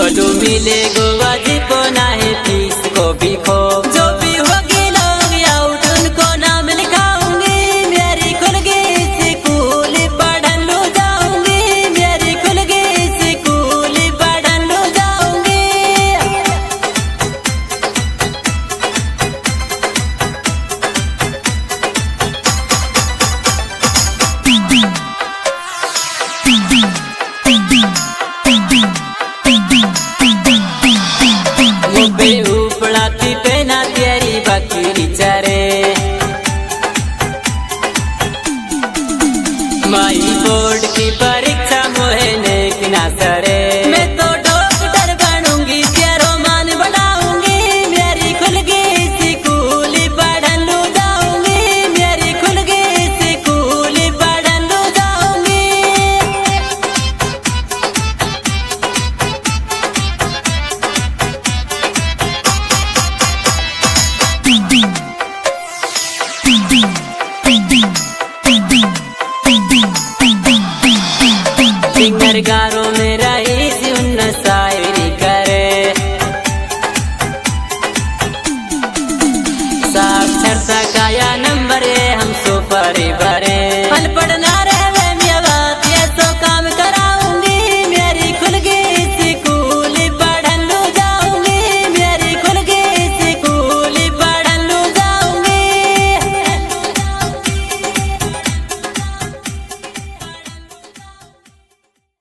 गोलू मिले गोवा जी को ना है फीस को भी खो जो भी होगी लोग आउट उनको नाम लिखाऊंगी मेरी खुल गई स्कूल पढ़न लो जाऊंगी मेरी खुल गई स्कूल पढ़न लो जाऊंगी। उपड़ाती पहना तेरी बकरी चरे माई बोर्ड की परीक्षा मोहे नेक ना सरे मैं तो डॉक्टर बनूंगी तेरो मान बनाऊंगी मेरी खुल गई स्कूल पढ़न लो जाऊंगी मेरी खुल गई स्कूल पढ़न लो जाऊंगी। सिंगर गारो